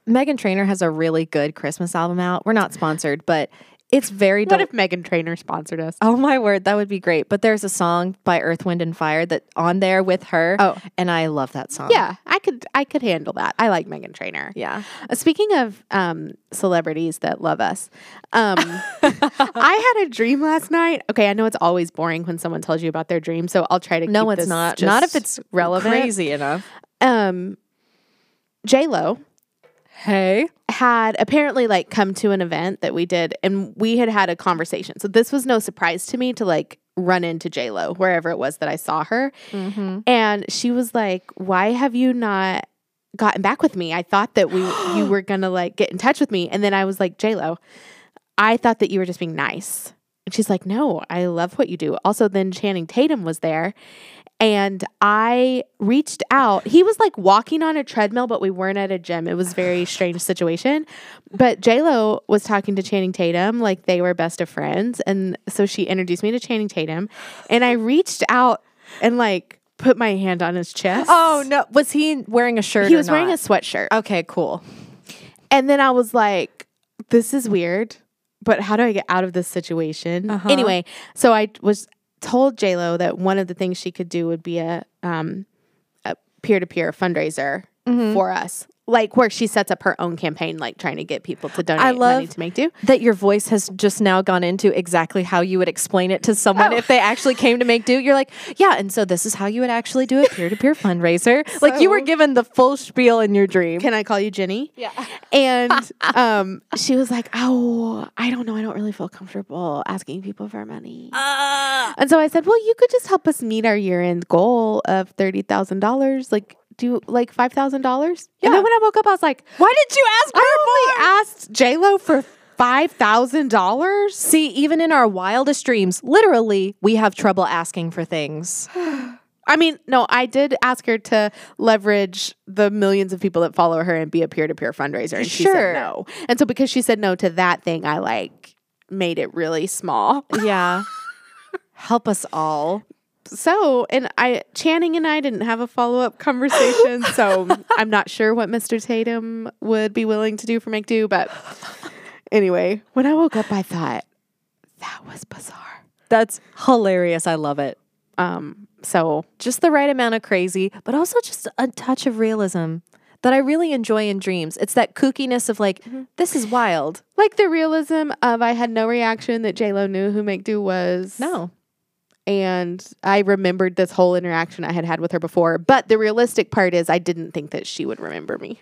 Meghan Trainor has a really good Christmas album out. We're not sponsored, but it's very... What if Meghan Trainor sponsored us? Oh my word, that would be great. But there's a song by Earth, Wind & Fire that on there with her. Oh. And I love that song. Yeah, I could handle that. I like Meghan Trainor. Yeah. Speaking of celebrities that love us, I had a dream last night. Okay, I know it's always boring when someone tells you about their dream, so I'll try to No, keep it's this not. just Not if it's relevant. crazy enough. J-Lo Hey. had apparently like come to an event that we did, and we had a conversation. So this was no surprise to me to like run into J-Lo wherever it was that I saw her. Mm-hmm. And she was like, "Why have you not gotten back with me? I thought that you were gonna like get in touch with me." And then I was like, "J-Lo, I thought that you were just being nice." And she's like, "No, I love what you do." Also, then Channing Tatum was there. And I reached out. He was like walking on a treadmill, but we weren't at a gym. It was a very strange situation. But J-Lo was talking to Channing Tatum like they were best of friends. And so she introduced me to Channing Tatum. And I reached out and like put my hand on his chest. Oh, no. Was he wearing a shirt He or was wearing a not? sweatshirt. Okay, cool. And then I was like, this is weird, but how do I get out of this situation? Uh-huh. Anyway, so I was told J-Lo that one of the things she could do would be a peer-to-peer fundraiser for us. Like where she sets up her own campaign, like trying to get people to donate money to Make Do. That your voice has just now gone into exactly how you would explain it to someone if they actually came to Make Do. You're like, yeah, and so this is how you would actually do a peer-to-peer fundraiser. Like you were given the full spiel in your dream. Can I call you Jenny? Yeah. And she was like, "Oh, I don't know. I don't really feel comfortable asking people for money." And so I said, "Well, you could just help us meet our year-end goal of $30,000. Like, do like $5,000." Yeah. And then when I woke up, I was like, Why did you ask her I only asked J-Lo for $5,000. See, even in our wildest dreams, literally, we have trouble asking for things. I mean, no, I did ask her to leverage the millions of people that follow her and be a peer-to-peer fundraiser. And she Sure. said no. And so because she said no to that thing, I like made it really small. Yeah. Help us all. So, and Channing and I didn't have a follow-up conversation, so I'm not sure what Mr. Tatum would be willing to do for Make Do, but anyway, when I woke up, I thought, that was bizarre. That's hilarious. I love it. So Just the right amount of crazy, but also just a touch of realism that I really enjoy in dreams. It's that kookiness of like, this is wild. like the realism of I had no reaction that J-Lo knew who Make Do was. No. And I remembered this whole interaction I had with her before. But the realistic part is I didn't think that she would remember me.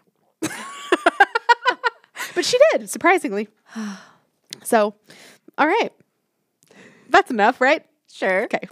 But she did, surprisingly. So, all right. That's enough, right? Sure. Okay.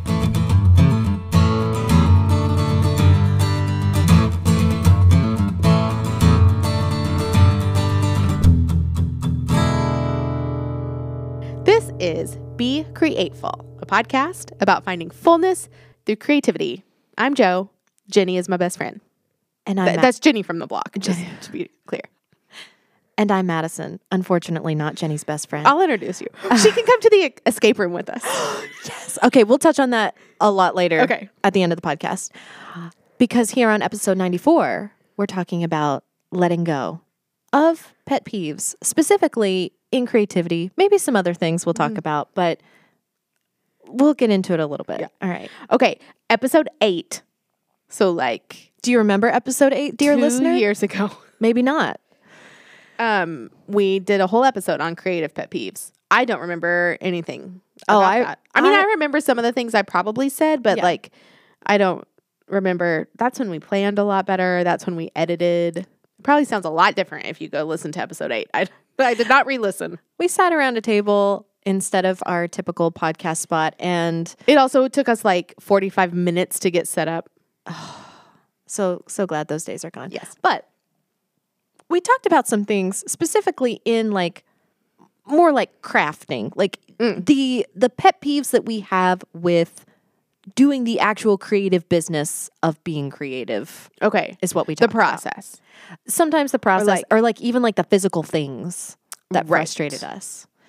This is Be Createful, a podcast about finding fullness through creativity. I'm Joe. Jenny is my best friend. And I'm That's Jenny from the block, just to be clear. and I'm Madison. Unfortunately, not Jenny's best friend. I'll introduce you. She can come to the escape room with us. Yes. Okay, we'll touch on that a lot later. Okay. At the end of the podcast, because here on episode 94, we're talking about letting go of pet peeves, specifically in creativity. Maybe some other things we'll talk about, but we'll get into it a little bit. Yeah. All right. Okay, episode 8. So like Do you remember episode 8, dear 2 listener? years ago, Maybe not. we did a whole episode on creative pet peeves. I don't remember anything. Oh, about that. I mean, I remember some of the things I probably said, but Yeah. like, I don't remember. That's when we planned a lot better. That's when we edited. It probably sounds a lot different if you go listen to episode 8. I did not re-listen. We sat around a table instead of our typical podcast spot, and It also took us like 45 minutes to get set up. so glad those days are gone. Yes. But we talked about some things specifically in like more like crafting, like the pet peeves that we have with doing the actual creative business of being creative Okay. is what we The talk about. process. Sometimes the process like- or like even like the physical things that Right. frustrated us.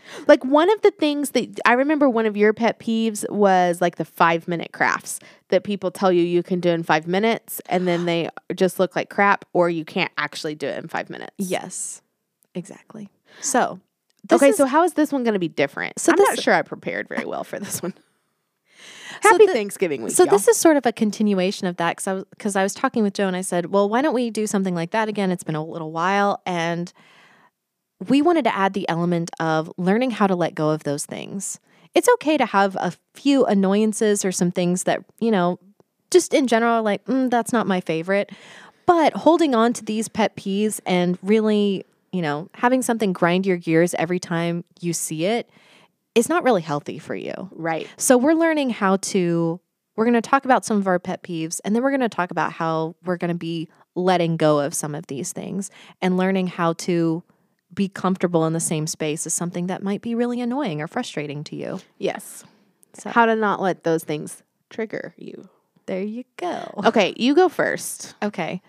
Like one of the things that I remember, one of your pet peeves was like the 5-minute crafts that people tell you can do in 5 minutes and then they just look like crap, or you can't actually do it in 5 minutes. Yes, exactly. So, so how is this one going to be different? So I'm not sure I prepared very well for this one. So Happy Thanksgiving week, So y'all. this is sort of a continuation of that because I was talking with Joe and I said, well, why don't we do something like that again? It's been a little while, and we wanted to add the element of learning how to let go of those things. It's okay to have a few annoyances or some things that, just in general, like, that's not my favorite. But holding on to these pet peeves and really, having something grind your gears every time you see it is not really healthy for you. Right. So we're learning we're going to talk about some of our pet peeves, and then we're going to talk about how we're going to be letting go of some of these things and learning how to be comfortable in the same space as something that might be really annoying or frustrating to you. Yes. So How to not let those things trigger you. there you go. Okay, you go first. Okay.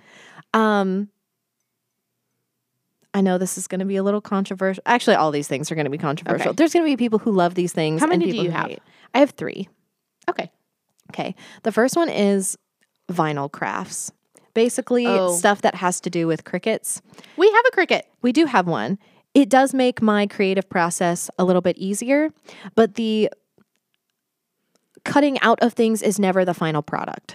I know this is going to be a little controversial. Actually, all these things are going to be controversial. Okay. There's going to be people who love these things. How many and do people you who have? hate. I have 3. Okay. Okay. The first one is vinyl crafts. Basically, stuff that has to do with crickets. We have a Cricut. We do have one. It does make my creative process a little bit easier, but the cutting out of things is never the final product.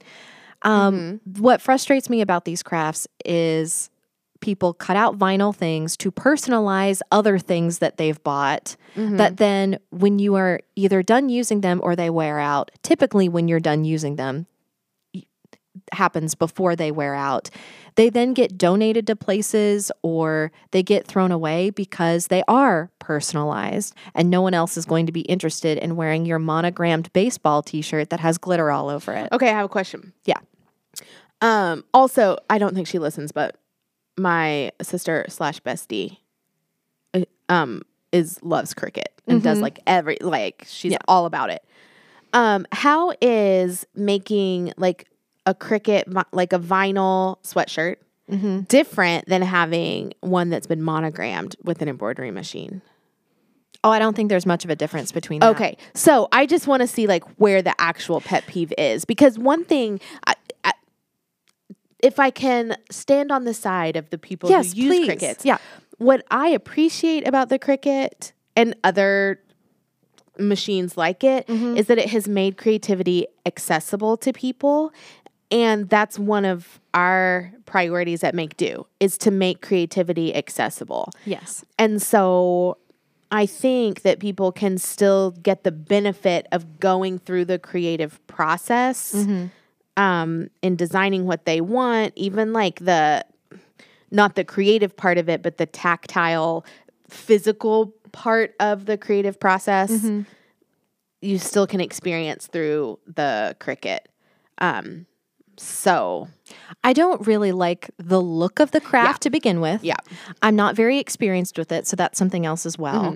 What frustrates me about these crafts is people cut out vinyl things to personalize other things that they've bought, that then when you are either done using them or they wear out, typically when you're done using them, happens before they wear out, they then get donated to places or they get thrown away because they are personalized and no one else is going to be interested in wearing your monogrammed baseball t-shirt that has glitter all over it. Okay, I have a question. Yeah. Also, I don't think she listens, but my sister / bestie loves Cricut and does she's all about it. How is making like a Cricut, like a vinyl sweatshirt, different than having one that's been monogrammed with an embroidery machine? Oh, I don't think there's much of a difference between that. Okay. So I just want to see like where the actual pet peeve is, because one thing, if I can stand on the side of the people who use Cricuts, what I appreciate about the Cricut and other machines like it is that it has made creativity accessible to people. And that's one of our priorities at Make Do, is to make creativity accessible. Yes. And so I think that people can still get the benefit of going through the creative process in designing what they want, even like not the creative part of it, but the tactile, physical part of the creative process, you still can experience through the Cricut. So I don't really like the look of the craft to begin with. Yeah. I'm not very experienced with it, so that's something else as well.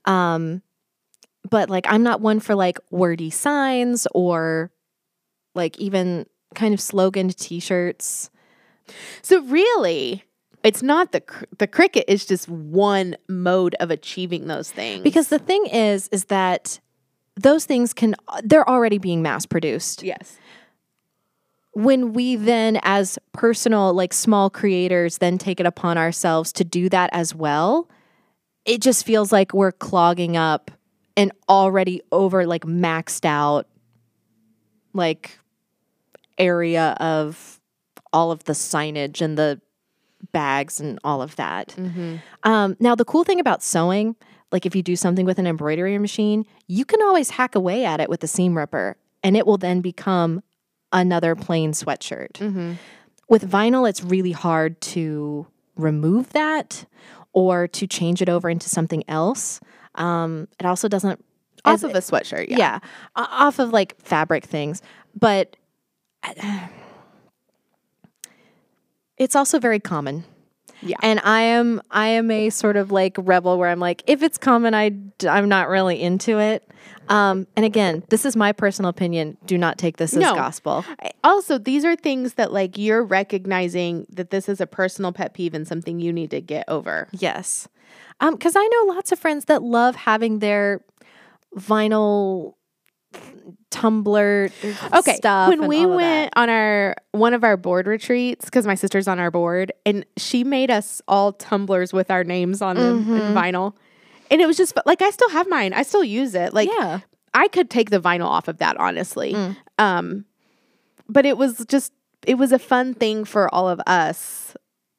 But like I'm not one for like wordy signs or like even kind of sloganed t-shirts. So really, it's not the Cricut is just one mode of achieving those things. Because the thing is that those things they're already being mass produced. Yes. When we then, as personal, like small creators, then take it upon ourselves to do that as well, it just feels like we're clogging up an already over, like maxed out, like area of all of the signage and the bags and all of that. Now, the cool thing about sewing, like if you do something with an embroidery machine, you can always hack away at it with a seam ripper, and it will then become another plain sweatshirt. With vinyl, it's really hard to remove that or to change it over into something else. It also doesn't... Off of a sweatshirt, Yeah, off of like fabric things. But it's also very common. Yeah. And I am a sort of like rebel where I'm like, if it's common, I'm not really into it. And again, this is my personal opinion. Do not take this as No. gospel. Also, these are things that like you're recognizing that this is a personal pet peeve and something you need to get over. Yes. Because I know lots of friends that love having their vinyl tumbler stuff. When and we all of went that. on one of our board retreats, because my sister's on our board, and she made us all tumblers with our names on them in vinyl. And it was just like, I still have mine. I still use it. Like, Yeah. I could take the vinyl off of that, honestly. But it was a fun thing for all of us.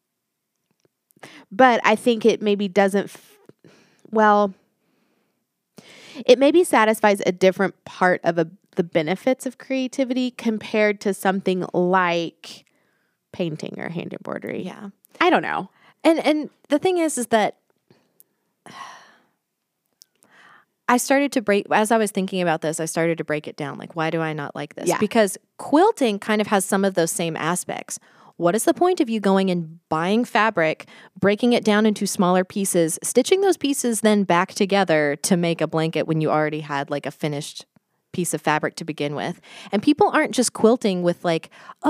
But I think it maybe doesn't, it maybe satisfies a different part of the benefits of creativity compared to something like painting or hand embroidery. Yeah. I don't know. And the thing is that I started to break, as I was thinking about this, I started to break it down. Like, why do I not like this? Yeah. Because quilting kind of has some of those same aspects. What is the point of you going and buying fabric, breaking it down into smaller pieces, stitching those pieces then back together to make a blanket when you already had like a finished piece of fabric to begin with? And people aren't just quilting with like,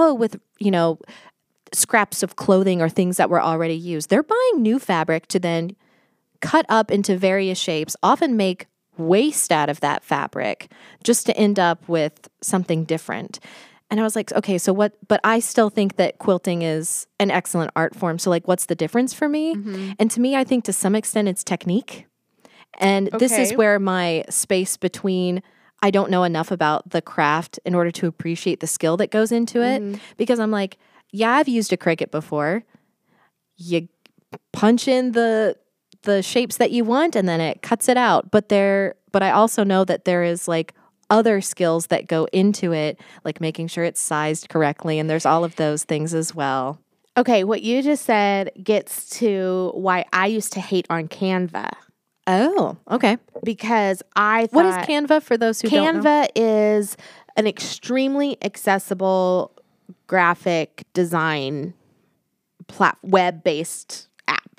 scraps of clothing or things that were already used. They're buying new fabric to then cut up into various shapes, often make waste out of that fabric just to end up with something different. And I was like, okay, so what? But I still think that quilting is an excellent art form. So like, what's the difference for me? And to me, I think to some extent it's technique. And this is Okay. where my space between I don't know enough about the craft in order to appreciate the skill that goes into it. Because I'm like, yeah, I've used a Cricut before. You punch in the shapes that you want and then it cuts it out. But I also know that there is like other skills that go into it, like making sure it's sized correctly. And there's all of those things as well. Okay, what you just said gets to why I used to hate on Canva. Oh, okay. Because I thought... What is Canva for those who don't know? Canva is an extremely accessible graphic design web-based app.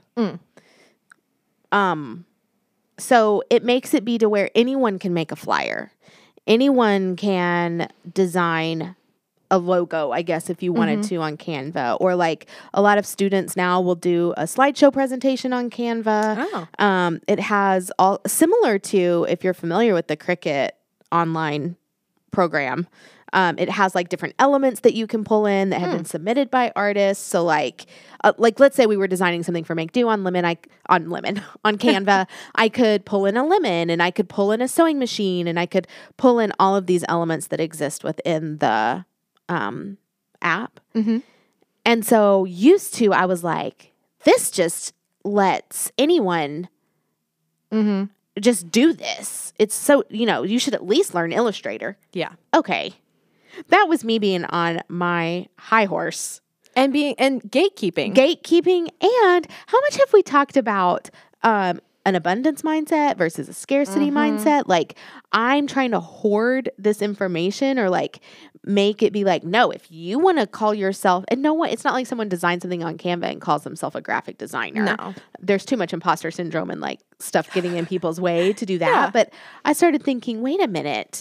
So it makes it be to where anyone can make a flyer. Anyone can design a logo, I guess, if you wanted to on Canva. Or like a lot of students now will do a slideshow presentation on Canva. Oh. It has all similar to, if you're familiar with the Cricut online program, it has like different elements that you can pull in that have been submitted by artists. So like let's say we were designing something for Make Do on Canva, I could pull in a lemon and I could pull in a sewing machine and I could pull in all of these elements that exist within the app. And so used to, I was like, this just lets anyone just do this. It's so, you should at least learn Illustrator. Yeah. Okay. That was me being on my high horse. And gatekeeping. Gatekeeping. And how much have we talked about an abundance mindset versus a scarcity mindset? Like, I'm trying to hoard this information or like make it be like, no, if you want to call yourself, and no one, it's not like someone designed something on Canva and calls themselves a graphic designer. No. There's too much imposter syndrome and like stuff getting in people's way to do that. Yeah. But I started thinking, wait a minute.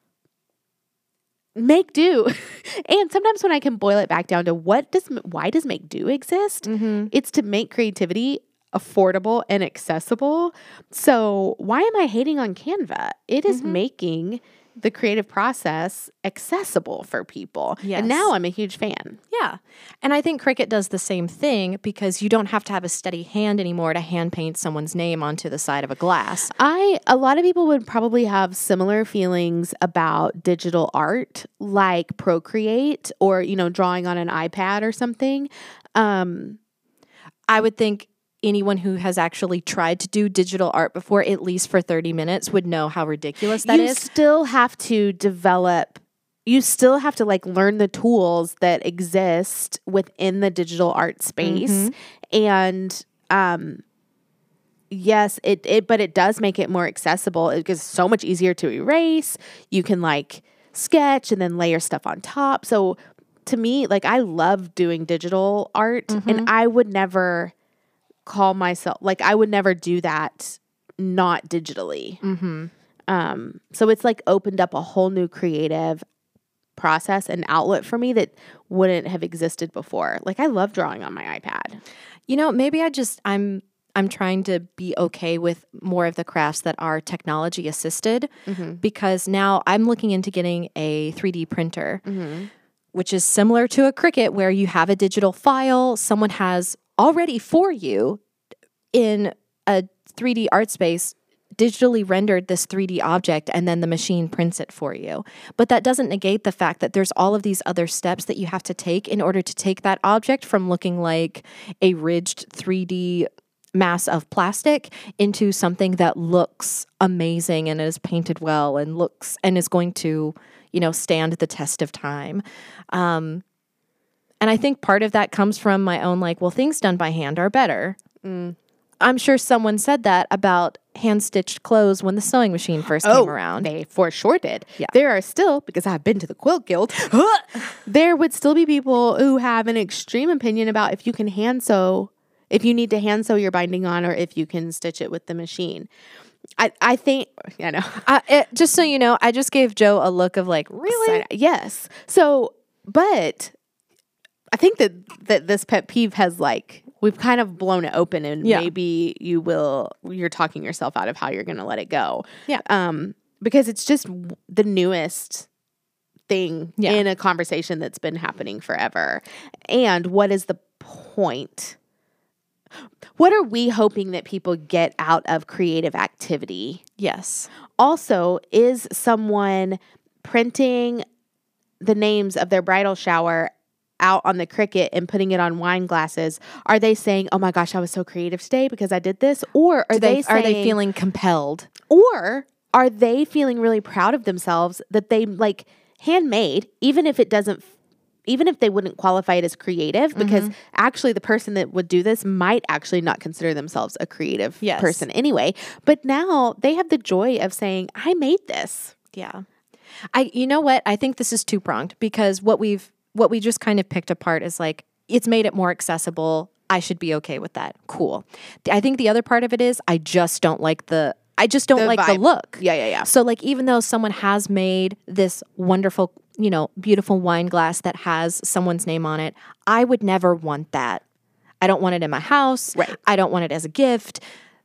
Make do. And sometimes when I can boil it back down to why does make do exist? It's to make creativity affordable and accessible. So why am I hating on Canva? It is making the creative process accessible for people. Yes. And now I'm a huge fan. Yeah. And I think Cricut does the same thing because you don't have to have a steady hand anymore to hand paint someone's name onto the side of a glass. A lot of people would probably have similar feelings about digital art, like Procreate or, drawing on an iPad or something. I would think anyone who has actually tried to do digital art before, at least for 30 minutes, would know how ridiculous that is. You still have to like learn the tools that exist within the digital art space. And yes, but it does make it more accessible. It's so much easier to erase. You can like sketch and then layer stuff on top. So to me, like I love doing digital art and I would never call myself, like I would never do that not digitally. So it's like opened up a whole new creative process and outlet for me that wouldn't have existed before. Like I love drawing on my iPad. You know, maybe I'm trying to be okay with more of the crafts that are technology assisted because now I'm looking into getting a 3D printer, which is similar to a Cricut where you have a digital file someone has already for you in a 3D art space digitally rendered this 3D object and then the machine prints it for you. But that doesn't negate the fact that there's all of these other steps that you have to take in order to take that object from looking like a ridged 3D mass of plastic into something that looks amazing and is painted well and looks and is going to, you know, stand the test of time. And I think part of that comes from my own like, well, things done by hand are better. I'm sure someone said that about hand-stitched clothes when the sewing machine first came around. They for sure did. Yeah. There are still, because I've been to the Quilt Guild, there would still be people who have an extreme opinion about if you can hand sew, if you need to hand sew your binding on, or if you can stitch it with the machine. I think, I know. Just so you know, I just gave Joe a look of like, really? Yes. So, but I think that this pet peeve has like, we've kind of blown it open and maybe you're talking yourself out of how you're going to let it go. Yeah. Because it's just the newest thing in a conversation that's been happening forever. And what is the point? What are we hoping that people get out of creative activity? Yes. Also, is someone printing the names of their bridal shower out on the Cricut and putting it on wine glasses? Are they saying, "Oh my gosh, I was so creative today because I did this"? Or are they feeling compelled? Or are they feeling really proud of themselves that they like handmade, even if they wouldn't qualify it as creative, because actually the person that would do this might actually not consider themselves a creative person anyway. But now they have the joy of saying, I made this. Yeah. You know what? I think this is two-pronged because what we just kind of picked apart is like, it's made it more accessible. I should be okay with that. Cool. I think the other part of it is I just don't like the look. Yeah. So like, even though someone has made this wonderful, you know, beautiful wine glass that has someone's name on it, I would never want that. I don't want it in my house. Right. I don't want it as a gift.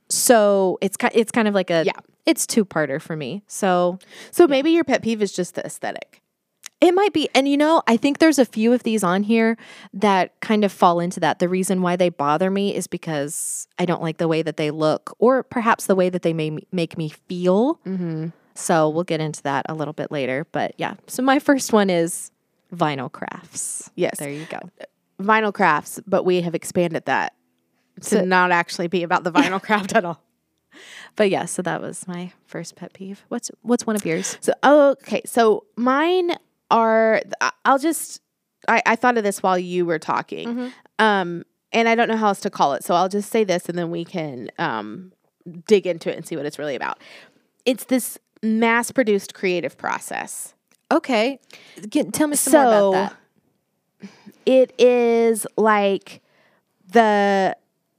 So it's kind of like it's two-parter for me. So maybe your pet peeve is just the aesthetic. It might be. And, you know, I think there's a few of these on here that kind of fall into that. The reason why they bother me is because I don't like the way that they look or perhaps the way that they may make me feel. Mm-hmm. So we'll get into that a little bit later. But yeah, so my first one is vinyl crafts. Yes. There you go. Vinyl crafts, but we have expanded that to not actually be about the vinyl craft at all. But yeah, so that was my first pet peeve. What's one of yours? So, okay. So mine are, I thought of this while you were talking. Mm-hmm. And I don't know how else to call it. So I'll just say this and then we can dig into it and see what it's really about. It's this mass-produced creative process. Okay. Tell me some more about that. It is like the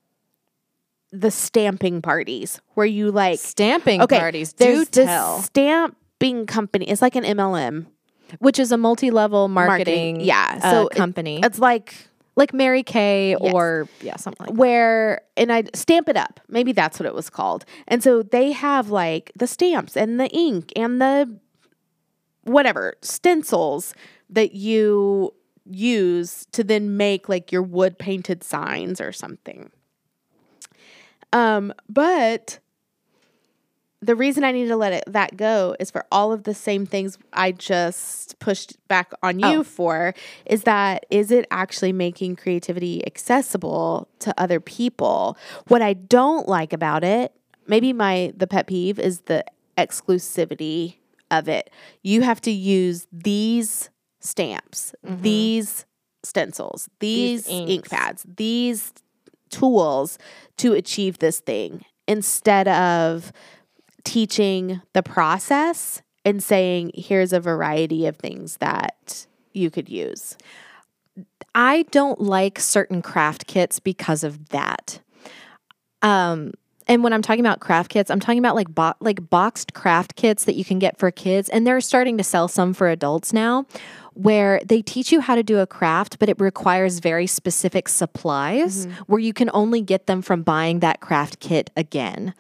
stamping parties where you like... Stamping parties. Do tell. This stamping company. It's like an MLM. Which is a multi-level marketing company. It's like Mary Kay or something like that. And I Stamp It Up. Maybe that's what it was called. And so they have like the stamps and the ink and the whatever stencils that you use to then make like your wood painted signs or something. But the reason I need to let that go is for all of the same things I just pushed back on you for is it actually making creativity accessible to other people? What I don't like about it, maybe the pet peeve is the exclusivity of it. You have to use these stamps, these stencils, these ink pads, these tools to achieve this thing instead of teaching the process and saying, here's a variety of things that you could use. I don't like certain craft kits because of that. And when I'm talking about craft kits, I'm talking about like boxed craft kits that you can get for kids. And they're starting to sell some for adults now, where they teach you how to do a craft, but it requires very specific supplies where you can only get them from buying that craft kit again.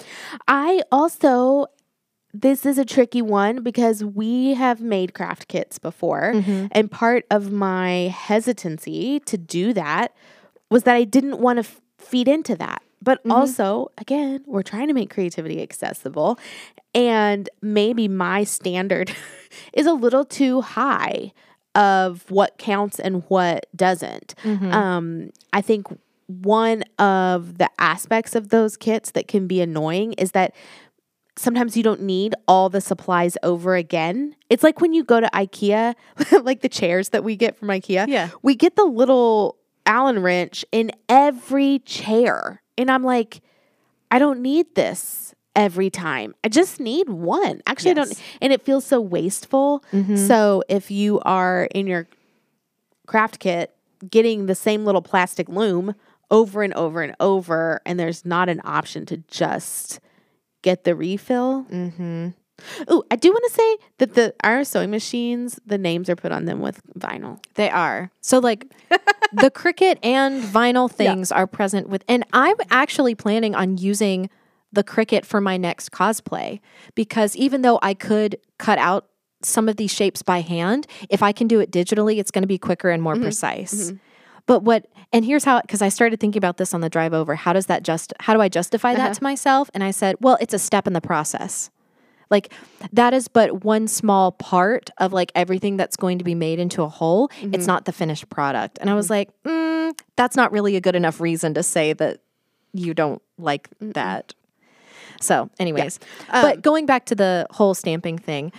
This is a tricky one because we have made craft kits before. And part of my hesitancy to do that was that I didn't want to feed into that. But also, again, we're trying to make creativity accessible. And maybe my standard is a little too high of what counts and what doesn't. I think one of the aspects of those kits that can be annoying is that sometimes you don't need all the supplies over again. It's like when you go to IKEA, like the chairs that we get from IKEA. Yeah. We get the little Allen wrench in every chair. And I'm like, I don't need this every time. I just need one. Actually, I don't. And it feels so wasteful. So if you are in your craft kit getting the same little plastic loom over and over and over, and there's not an option to just get the refill. Oh, I do want to say that our sewing machines, the names are put on them with vinyl. They are. So like the Cricut and vinyl things are present with, and I'm actually planning on using the Cricut for my next cosplay, because even though I could cut out some of these shapes by hand, if I can do it digitally, it's going to be quicker and more precise. But and here's how, because I started thinking about this on the drive over, how do I justify that to myself? And I said, well, it's a step in the process. Like that is but one small part of like everything that's going to be made into a whole. It's not the finished product. And I was like, that's not really a good enough reason to say that you don't like that. So anyways, but going back to the whole stamping thing,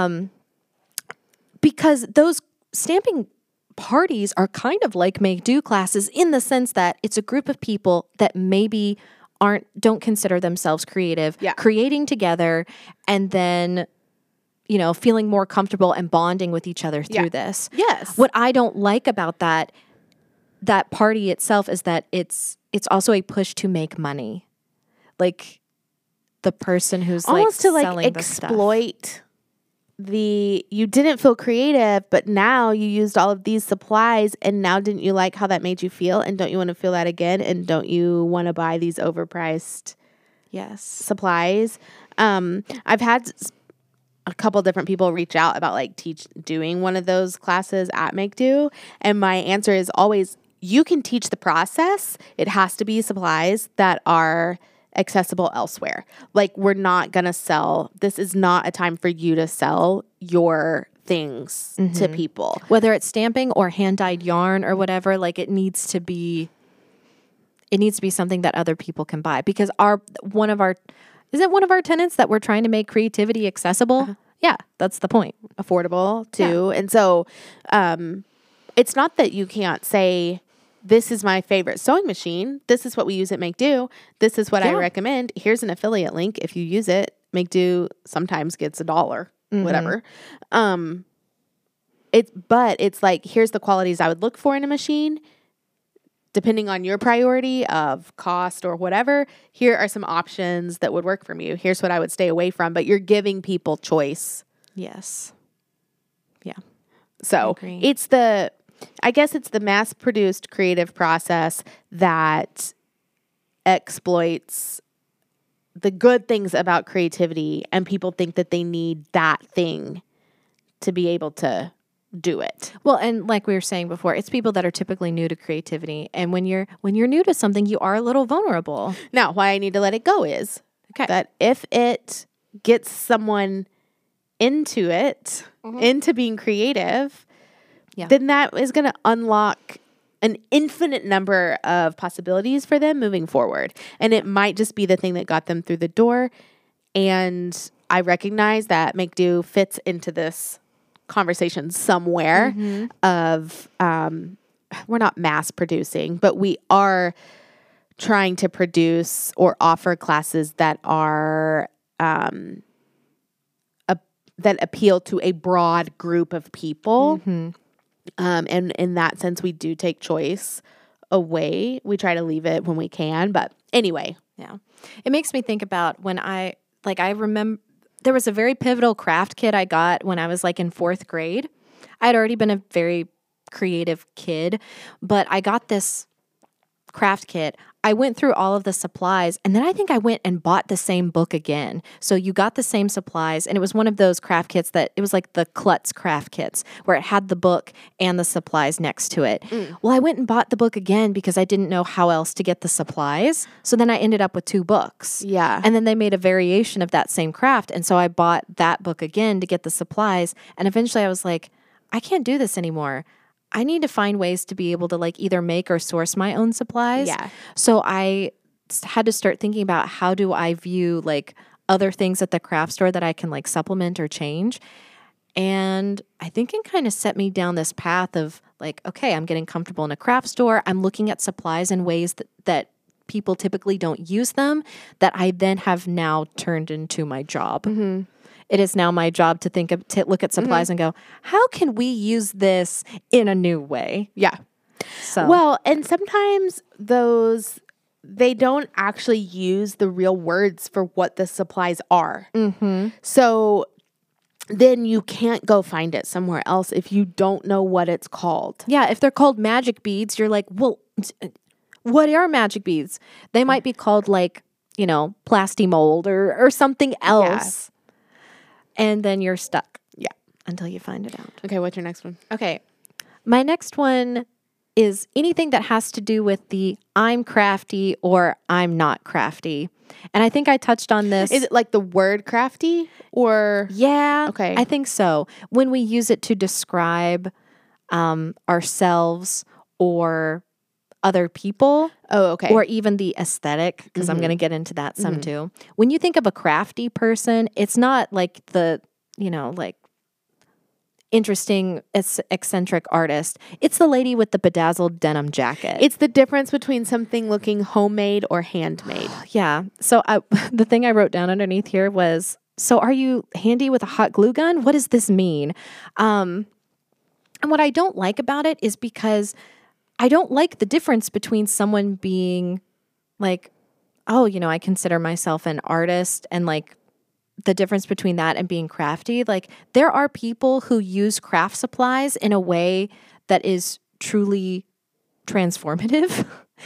because those stamping parties are kind of like make do classes in the sense that it's a group of people that maybe don't consider themselves creative, creating together, and then, feeling more comfortable and bonding with each other through this. Yes. What I don't like about that party itself is that it's also a push to make money. Like the person who's almost like to selling like the stuff. exploit you didn't feel creative, but now you used all of these supplies, and now didn't you like how that made you feel? And don't you want to feel that again? And don't you want to buy these overpriced supplies? I've had a couple different people reach out about like doing one of those classes at Make Do. And my answer is always, you can teach the process. It has to be supplies that are accessible elsewhere. Like we're not going to sell. This is not a time for you to sell your things to people. Whether it's stamping or hand-dyed yarn or whatever, like it needs to be something that other people can buy, because one of our tenets that we're trying to make creativity accessible? Yeah, that's the point. Affordable too. Yeah. And so it's not that you can't say, this is my favorite sewing machine. This is what we use at Make Do. This is what I recommend. Here's an affiliate link. If you use it, Make Do sometimes gets $1, whatever. It's like, here's the qualities I would look for in a machine. Depending on your priority of cost or whatever, here are some options that would work for you. Here's what I would stay away from. But you're giving people choice. Yes. Yeah. So I guess it's the mass-produced creative process that exploits the good things about creativity, and people think that they need that thing to be able to do it. Well, and like we were saying before, it's people that are typically new to creativity, and when you're new to something, you are a little vulnerable. Now, why I need to let it go is that if it gets someone into it, into being creative, then that is going to unlock an infinite number of possibilities for them moving forward. And it might just be the thing that got them through the door. And I recognize that Make Do fits into this conversation somewhere of, we're not mass producing, but we are trying to produce or offer classes that are, that appeal to a broad group of people. And in that sense, we do take choice away. We try to leave it when we can. But anyway. Yeah. It makes me think about when I remember there was a very pivotal craft kit I got when I was like in 4th grade. I had already been a very creative kid, but I got this craft kit. I went through all of the supplies, and then I think I went and bought the same book again. So you got the same supplies, and it was one of those craft kits that it was like the Klutz craft kits where it had the book and the supplies next to it. Well, I went and bought the book again because I didn't know how else to get the supplies. So then I ended up with 2 books. Yeah. And then they made a variation of that same craft. And so I bought that book again to get the supplies. And eventually I was like, I can't do this anymore. I need to find ways to be able to like either make or source my own supplies. Yeah. So I had to start thinking about how do I view like other things at the craft store that I can like supplement or change. And I think it kind of set me down this path of like, okay, I'm getting comfortable in a craft store. I'm looking at supplies in ways that people typically don't use them, that I then have now turned into my job. Mm-hmm. It is now my job to look at supplies and go, how can we use this in a new way? Yeah. So Well, and sometimes they don't actually use the real words for what the supplies are. mm-hmm. So then you can't go find it somewhere else if you don't know what it's called. Yeah, if they're called magic beads, you're like, well, what are magic beads? They might be called like, plastimold or something else. And then you're stuck. Yeah. Until you find it out. Okay, what's your next one? Okay. My next one is anything that has to do with the I'm crafty or I'm not crafty. And I think I touched on this. Is it like the word crafty or? Yeah. Okay. I think so. When we use it to describe ourselves or other people. Oh, okay. Or even the aesthetic, because I'm going to get into that some too. When you think of a crafty person, it's not like the, like interesting, eccentric artist. It's the lady with the bedazzled denim jacket. It's the difference between something looking homemade or handmade. Yeah. So the thing I wrote down underneath here was, so are you handy with a hot glue gun? What does this mean? And what I don't like about it is because I don't like the difference between someone being like, oh, I consider myself an artist, and like the difference between that and being crafty. Like there are people who use craft supplies in a way that is truly transformative.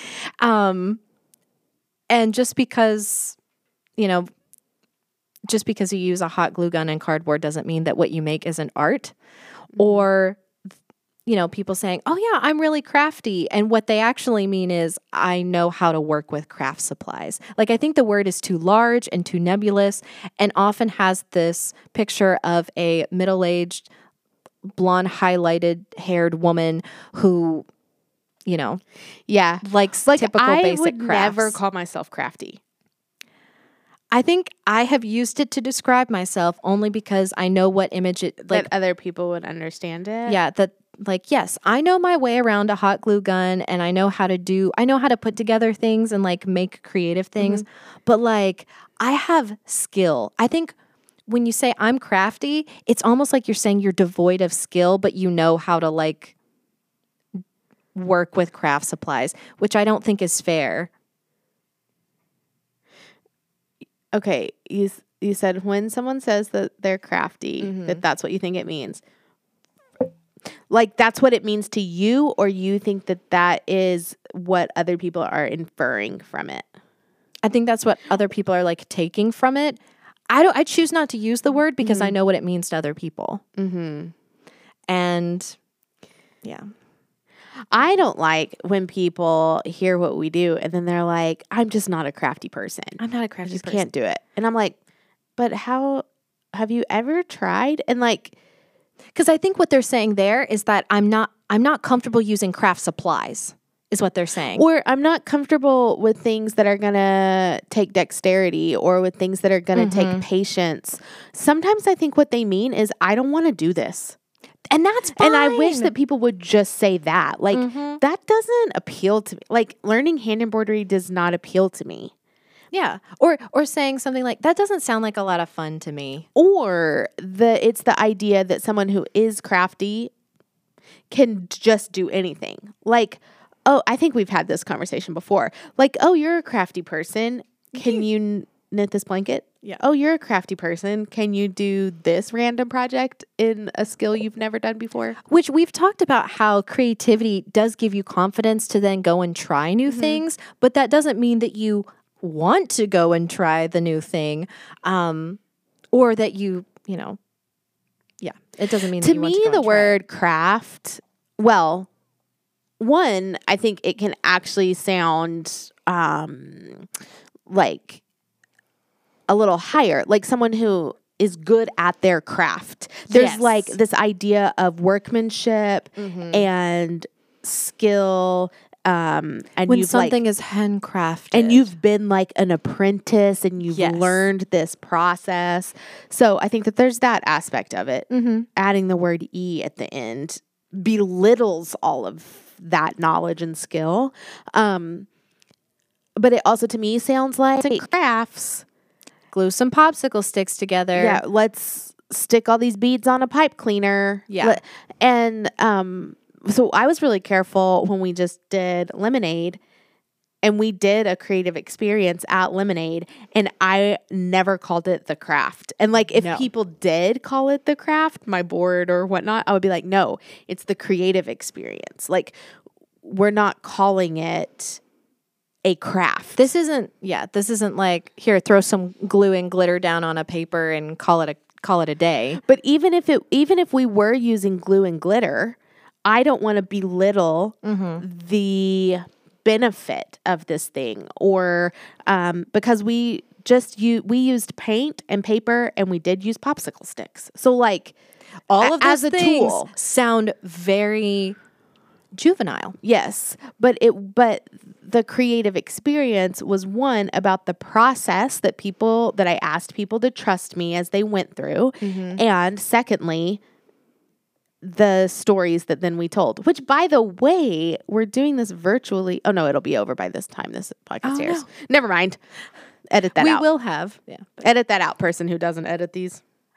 And just because you use a hot glue gun and cardboard doesn't mean that what you make isn't art. Or people saying, oh yeah, I'm really crafty. And what they actually mean is I know how to work with craft supplies. Like I think the word is too large and too nebulous and often has this picture of a middle-aged, blonde highlighted haired woman who, Yeah. likes Like typical I basic would crafts. never call myself crafty. I think I have used it to describe myself only because I know what image it like. That other people would understand it. Yeah, yes, I know my way around a hot glue gun and I know how to put together things and like make creative things, but like I have skill. I think when you say I'm crafty, it's almost like you're saying you're devoid of skill, but you know how to like work with craft supplies, which I don't think is fair. Okay, you said when someone says that they're crafty, that's what you think it means. Like that's what it means to you, or you think that is what other people are inferring from it? I think that's what other people are like taking from it. I choose not to use the word because I know what it means to other people. Mm-hmm. And yeah. I don't like when people hear what we do and then they're like, I'm just not a crafty person. I'm not a crafty I just person. can't do it. And I'm like, but how have you ever tried? And like, because I think what they're saying there is that I'm not comfortable using craft supplies is what they're saying. Or I'm not comfortable with things that are going to take dexterity or with things that are going to take patience. Sometimes I think what they mean is I don't want to do this. And that's fine. And I wish that people would just say that. Like, that doesn't appeal to me. Like, learning hand embroidery does not appeal to me. Yeah. Or saying something like, that doesn't sound like a lot of fun to me. Or it's the idea that someone who is crafty can just do anything. Like, oh, I think we've had this conversation before. Like, oh, you're a crafty person. Can you knit this blanket? Yeah. Oh, you're a crafty person. Can you do this random project in a skill you've never done before? Which we've talked about how creativity does give you confidence to then go and try new things, but that doesn't mean that you want to go and try the new thing, or that you know, it doesn't mean that To you want me, to go the and try it. word craft, well, one, I think it can actually sound like a little higher, like someone who is good at their craft. There's Yes. like this idea of workmanship and skill. And when you've something is handcrafted. and you've been like an apprentice and you've Yes. learned this process. So I think that there's that aspect of it. Adding the word E at the end belittles all of that knowledge and skill. But it also to me sounds like crafts. glue some popsicle sticks together. Yeah, let's stick all these beads on a pipe cleaner. Yeah. And so I was really careful when we just did Lemonade, and we did a creative experience at Lemonade, and I never called it the craft. And like if No. people did call it the craft, my board or whatnot, I would be like, no, it's the creative experience. Like we're not calling it a craft. This isn't like, here, throw some glue and glitter down on a paper and call it a day. But even if we were using glue and glitter, I don't want to belittle the benefit of this thing, or because we used paint and paper, and we did use popsicle sticks. So like All of those as a things tool. sound very juvenile. Yes, but the creative experience was one about the process that I asked people to trust me as they went through, and secondly, the stories that then we told. Which, by the way, we're doing this virtually. Oh no, it'll be over by this time this podcast airs. no. Never mind. Edit that We out. will have. Yeah. Edit that out, person who doesn't edit these.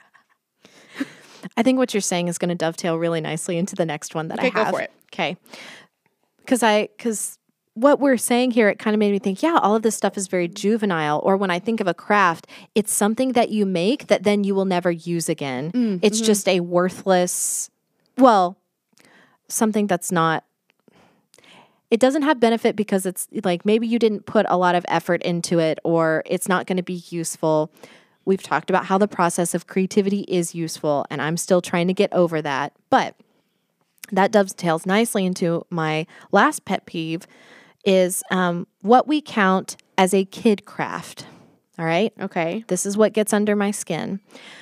I think what you're saying is going to dovetail really nicely into the next one that I Okay, go have. for it. Okay. Because what we're saying here, it kind of made me think, yeah, all of this stuff is very juvenile. Or when I think of a craft, it's something that you make that then you will never use again. It's just a worthless, something that's not, it doesn't have benefit because it's like maybe you didn't put a lot of effort into it, or it's not going to be useful. We've talked about how the process of creativity is useful, and I'm still trying to get over that. But that dovetails nicely into my last pet peeve is what we count as a kid craft. All right? Okay. This is what gets under my skin.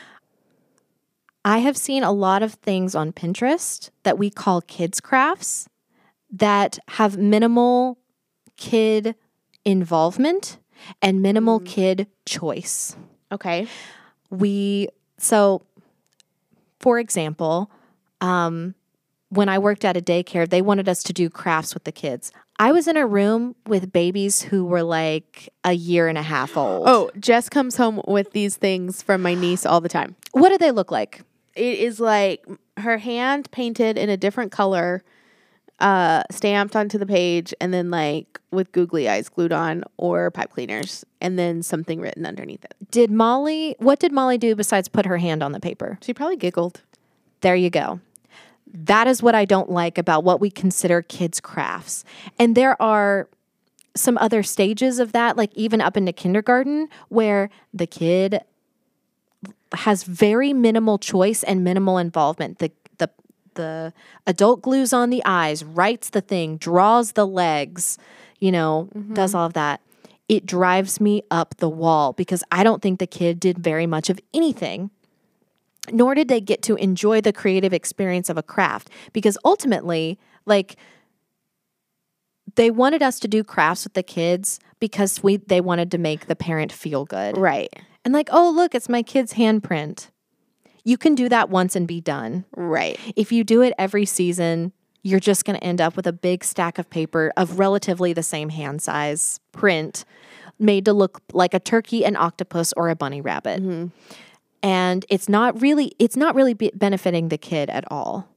I have seen a lot of things on Pinterest that we call kids crafts that have minimal kid involvement and minimal kid choice. Okay. So for example, when I worked at a daycare, they wanted us to do crafts with the kids. I was in a room with babies who were like a year and a half old. Oh, Jess comes home with these things from my niece all the time. What do they look like? It is like her hand painted in a different color, stamped onto the page, and then like with googly eyes glued on, or pipe cleaners, and then something written underneath it. What did Molly do besides put her hand on the paper? She probably giggled. There you go. That is what I don't like about what we consider kids' crafts. And there are some other stages of that, like even up into kindergarten, where the kid has very minimal choice and minimal involvement. The adult glues on the eyes, writes the thing, draws the legs, does all of that. It drives me up the wall because I don't think the kid did very much of anything, nor did they get to enjoy the creative experience of a craft, because ultimately, like, they wanted us to do crafts with the kids because they wanted to make the parent feel good. Right. And like, oh, look, it's my kid's handprint. You can do that once and be done. Right. If you do it every season, you're just going to end up with a big stack of paper of relatively the same hand size print made to look like a turkey, an octopus, or a bunny rabbit. And it's not really benefiting the kid at all.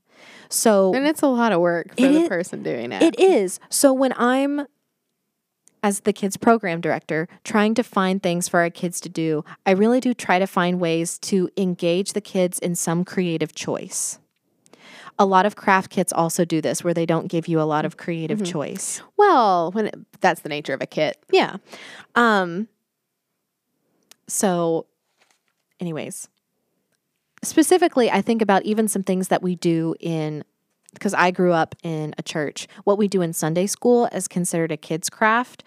So And it's a lot of work for It the is- person doing it. it is. So when I'm, as the kids program director, trying to find things for our kids to do, I really do try to find ways to engage the kids in some creative choice. A lot of craft kits also do this, where they don't give you a lot of creative choice. Well, that's the nature of a kit. Yeah. So anyways, specifically, I think about even some things that we do because I grew up in a church. What we do in Sunday school is considered a kid's craft,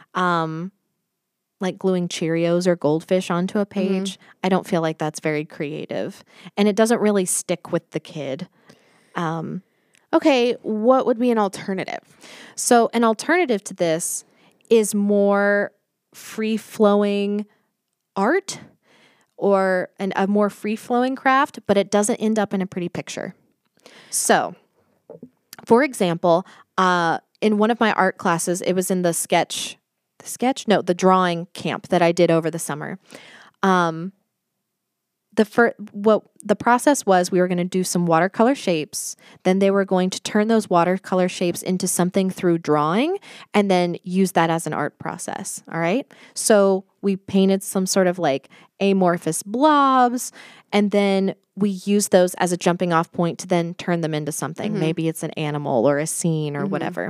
like gluing Cheerios or goldfish onto a page. I don't feel like that's very creative, and it doesn't really stick with the kid. Okay, what would be an alternative? So an alternative to this is more free-flowing art or a more free-flowing craft, but it doesn't end up in a pretty picture. So, for example, in one of my art classes, it was in the drawing camp that I did over the summer. The process was, we were going to do some watercolor shapes. Then they were going to turn those watercolor shapes into something through drawing and then use that as an art process. All right. So we painted some sort of like amorphous blobs, and then we used those as a jumping off point to then turn them into something. Maybe it's an animal or a scene or whatever.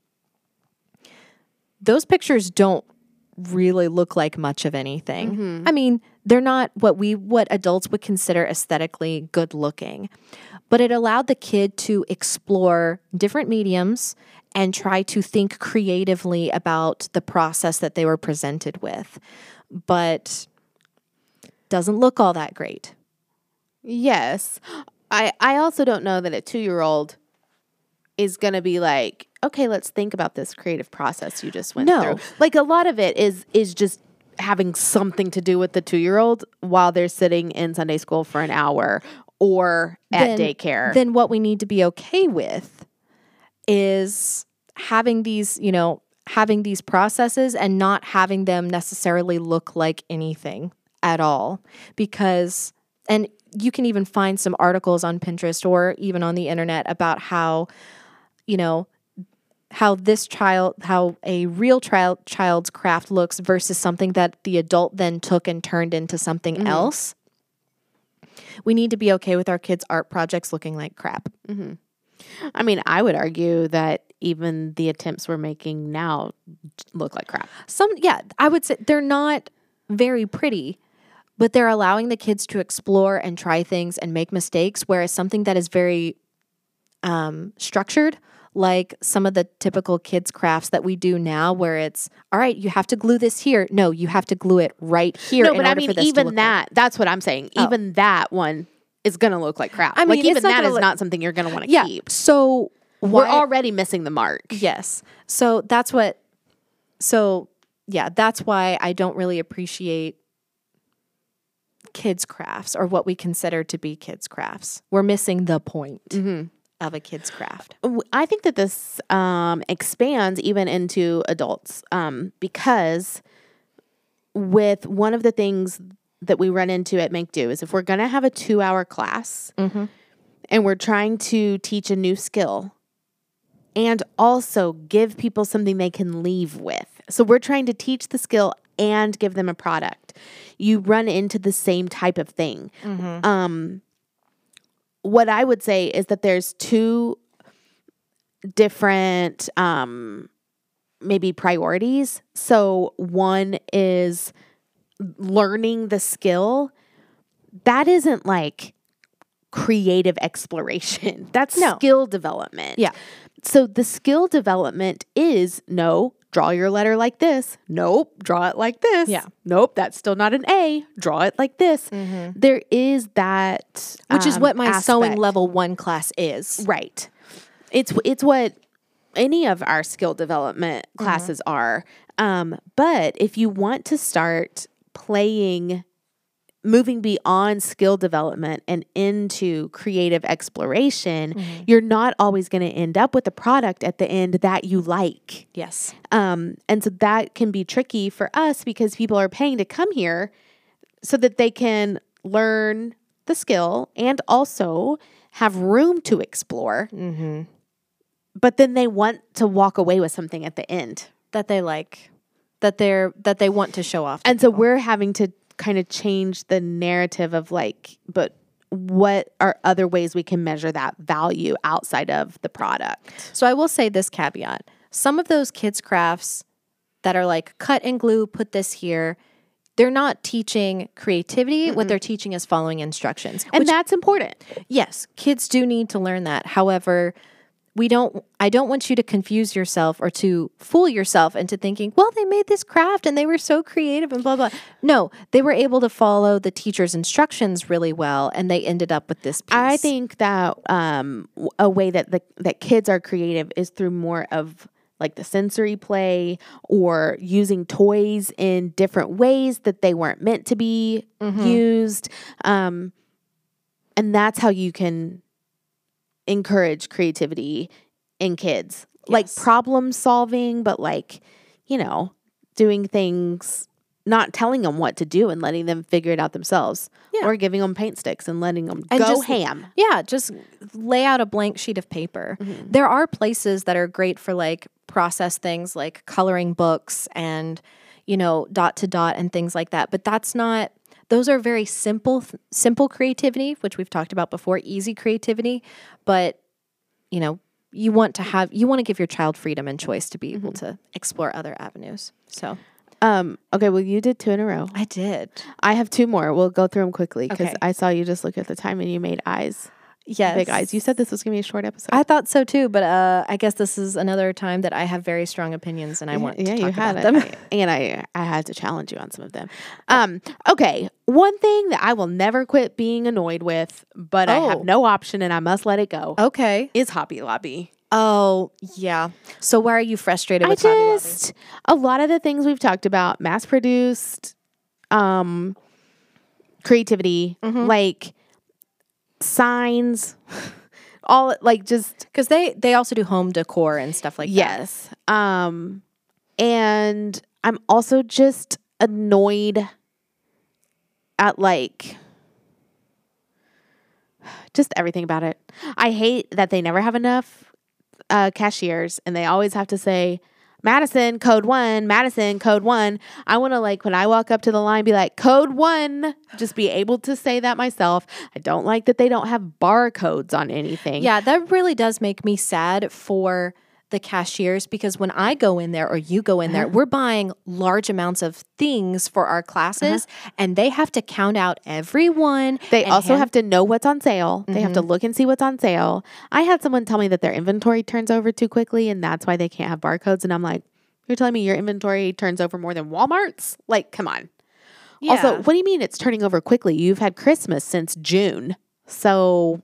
Those pictures don't really look like much of anything. I mean, they're not what adults would consider aesthetically good looking, but it allowed the kid to explore different mediums and try to think creatively about the process that they were presented with, but doesn't look all that great. Yes. I also don't know that a 2-year-old is going to be like, okay, let's think about this creative process you just went through. Like, a lot of it is just having something to do with the 2-year-old while they're sitting in Sunday school for an hour or at daycare. Then what we need to be okay with is having these processes and not having them necessarily look like anything at all. And you can even find some articles on Pinterest or even on the internet about how a real child's craft looks versus something that the adult then took and turned into something else. We need to be okay with our kids' art projects looking like crap. I mean, I would argue that even the attempts we're making now look like crap. I would say they're not very pretty, but they're allowing the kids to explore and try things and make mistakes, whereas something that is very structured, like some of the typical kids crafts that we do now, where it's, all right, you have to glue this here. No, you have to glue it right here. No, but I mean, even that's what I'm saying. Even that one is going to look like crap. I mean, like, even that is not something you're going to want to keep. So we're already missing the mark. Yes. So that's why I don't really appreciate kids crafts or what we consider to be kids crafts. We're missing the point of a kid's craft. I think that this expands even into adults because with one of the things that we run into at Make Do is if we're going to have a 2-hour class and we're trying to teach a new skill and also give people something they can leave with. So we're trying to teach the skill and give them a product. You run into the same type of thing. What I would say is that there's 2 different maybe priorities. So one is learning the skill. That isn't like creative exploration. That's skill development. Yeah. So the skill development is draw your letter like this. Nope, draw it like this. Yeah. Nope, that's still not an A. Draw it like this. There is that, which is what my aspect. sewing level 1 class is. Right. It's what any of our skill development classes are. But if you want to start moving beyond skill development and into creative exploration, you're not always going to end up with a product at the end that you like. Yes. And so that can be tricky for us because people are paying to come here so that they can learn the skill and also have room to explore, Mm-hmm. but then they want to walk away with something at the end. That they like, that they want to show off. to And so people. we're having to kind of change the narrative of like, but what are other ways we can measure that value outside of the product? So I will say this caveat. Some of those kids' crafts that are like cut and glue, put this here, they're not teaching creativity. What they're teaching is following instructions. And that's important. Yes, kids do need to learn that. However, I don't want you to confuse yourself or to fool yourself into thinking, well, they made this craft and they were so creative and blah, blah. No, they were able to follow the teacher's instructions really well and they ended up with this piece. I think that a way that kids are creative is through more of like the sensory play or using toys in different ways that they weren't meant to be used. And that's how you can encourage creativity in kids. Like problem solving, but like, doing things, not telling them what to do and letting them figure it out themselves. Yeah. Or giving them paint sticks and letting them And go just- ham. Yeah, just lay out a blank sheet of paper. There are places that are great for like process things like coloring books and, dot to dot and things like that. But those are very simple creativity, which we've talked about before, easy creativity. But, you want to give your child freedom and choice to be able to explore other avenues. So Okay, well, you did 2 in a row. I did. I have 2 more. We'll go through them quickly because Okay. I saw you just look at the time and you made eyes. Yes. Big eyes. You said this was going to be a short episode. I thought so too, but I guess this is another time that I have very strong opinions and I want to talk about them. And I had to challenge you on some of them. Okay, one thing that I will never quit being annoyed with, but I Oh. have no option and I must let it go, Okay. is Hobby Lobby. Oh, yeah. So why are you frustrated with Hobby Lobby? A lot of the things we've talked about, mass-produced creativity, like signs, all like just Because they also do home decor and stuff like that. yes. And I'm also just annoyed at like just everything about it. I hate that they never have enough cashiers and they always have to say Madison code 1, Madison code 1. I want to like when I walk up to the line be like code 1, just be able to say that myself. I don't like that they don't have barcodes on anything. Yeah, that really does make me sad for the cashiers because when I go in there or you go in there, we're buying large amounts of things for our classes and they have to count out everyone. They also have to know what's on sale. They have to look and see what's on sale. I had someone tell me that their inventory turns over too quickly and that's why they can't have barcodes. And I'm like, you're telling me your inventory turns over more than Walmart's? Like, come on. Yeah. Also, what do you mean it's turning over quickly? You've had Christmas since June. So,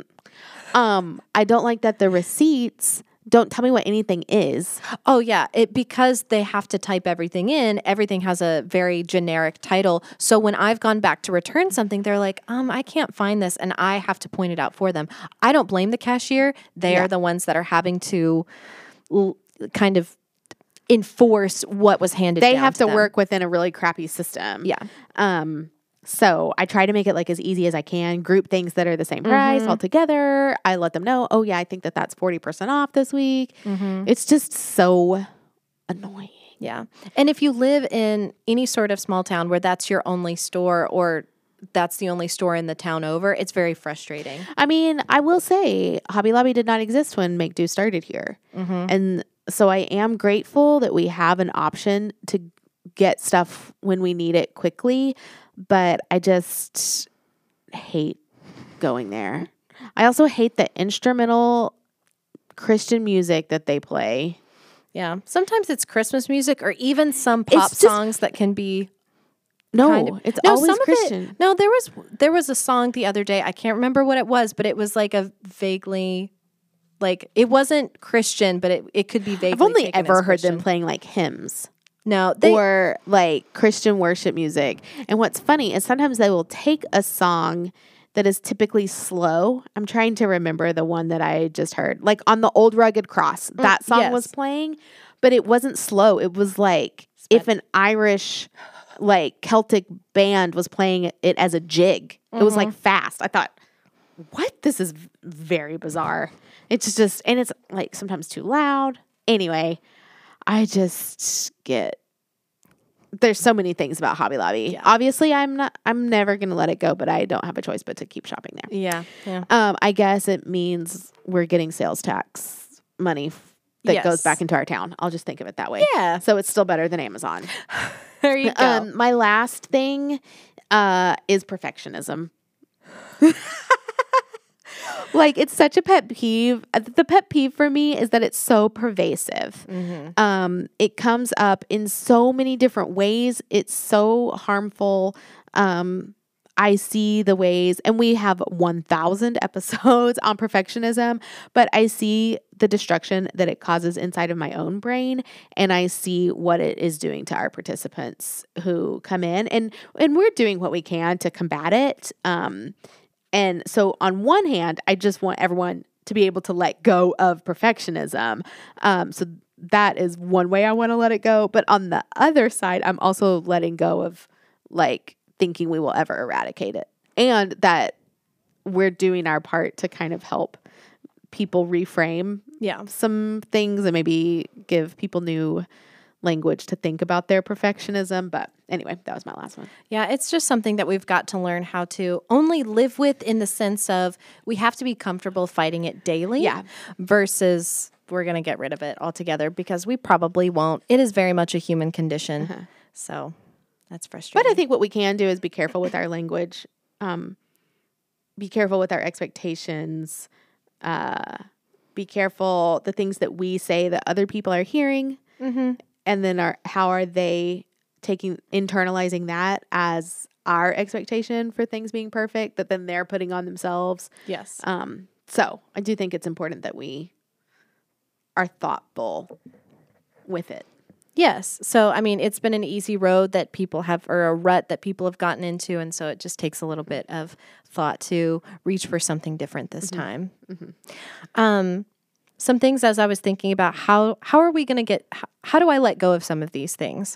I don't like that the receipts don't tell me what anything is. Oh yeah, because they have to type everything in, everything has a very generic title. So when I've gone back to return something, they're like, I can't find this and I have to point it out for them. I don't blame the cashier. They are the ones that are having to kind of enforce what was handed down. They have to them. work within a really crappy system. Yeah. So I try to make it like as easy as I can, group things that are the same price all together. I let them know, oh yeah, I think that's 40% off this week. It's just so annoying. Yeah. And if you live in any sort of small town where that's your only store or that's the only store in the town over, it's very frustrating. I mean, I will say Hobby Lobby did not exist when Make Do started here. And so I am grateful that we have an option to get stuff when we need it quickly, but I just hate going there. I also hate the instrumental Christian music that they play. Yeah. Sometimes it's Christmas music or even some pop just- songs that can be No, kind of, it's no, always some of Christian. it, no, there was a song the other day. I can't remember what it was, but it was like a vaguely like it wasn't Christian, but it could be vaguely. I've only taken ever as heard them Christian. playing like hymns No, or like Christian worship music. And what's funny is sometimes they will take a song that is typically slow. I'm trying to remember the one that I just heard. Like on the Old Rugged Cross, that song was yes. playing, but it wasn't slow. It was like if an Irish like Celtic band was playing it as a jig. It was like fast. I thought, what? This is very bizarre. It's just, and it's like sometimes too loud. Anyway, I just get, there's so many things about Hobby Lobby. Yeah. Obviously, I'm never going to let it go, but I don't have a choice but to keep shopping there. Yeah. Yeah. I guess it means we're getting sales tax money that Yes. goes back into our town. I'll just think of it that way. Yeah. So it's still better than Amazon. There you go. My last thing is perfectionism. Like, it's such a pet peeve. The pet peeve for me is that it's so pervasive. It comes up in so many different ways. It's so harmful. I see the ways, and we have 1,000 episodes on perfectionism, but I see the destruction that it causes inside of my own brain, and I see what it is doing to our participants who come in, and we're doing what we can to combat it. And so on one hand, I just want everyone to be able to let go of perfectionism. So that is one way I want to let it go. But on the other side, I'm also letting go of like thinking we will ever eradicate it, and that we're doing our part to kind of help people reframe some things and maybe give people new language to think about their perfectionism. But anyway, that was my last one. Yeah, it's just something that we've got to learn how to only live with, in the sense of we have to be comfortable fighting it daily versus we're going to get rid of it altogether, because we probably won't. It is very much a human condition. So that's frustrating. But I think what we can do is be careful with our language, be careful with our expectations, be careful the things that we say that other people are hearing. And then how are they internalizing that as our expectation for things being perfect that then they're putting on themselves. Yes. So I do think it's important that we are thoughtful with it. Yes. So, I mean, it's been an easy road that people have, or a rut that people have gotten into. And so it just takes a little bit of thought to reach for something different this time. Some things, as I was thinking about how are we going to how do I let go of some of these things?